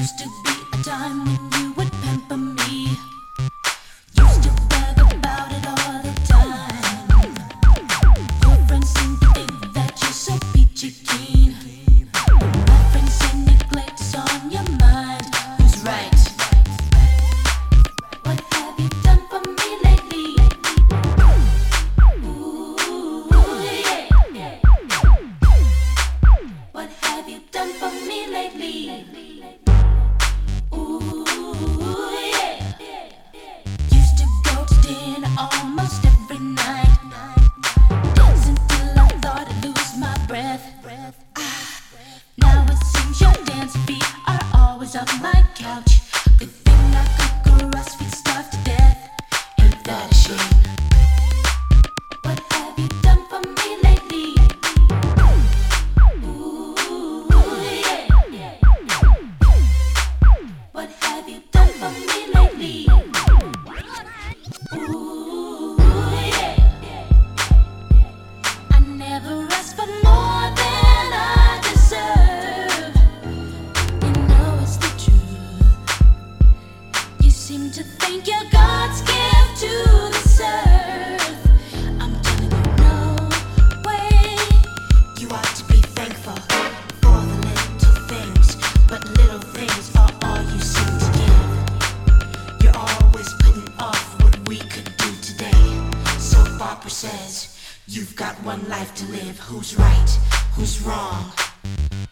Used to be a time when you would pamper me. Used to brag about it all the time. Your friends seem to think that you're so peachy keen. My friends say neglect is on your mind. Who's right? What have you done for me lately? Ooh, yeah. What have you done for me lately? Ooh, yeah. Used to go to dinner almost every night. Dancing till I thought I'd lose my breath. Now it seems your dance feet are always on my couch. Good thing I could go rust feet starved to death. Ain't that a shame? What have you done for me lately? Ooh, yeah. What have you done for me lately? Ooh, yeah. I never asked for more than I deserve. You know it's the truth. You seem to think you're God's gift to this earth. I'm telling you, no way. You ought to be thankful for the little things, but little things are all you seem to give. You're always putting off what we could do today. So Barbara says, you've got one life to live. Who's right? Who's wrong?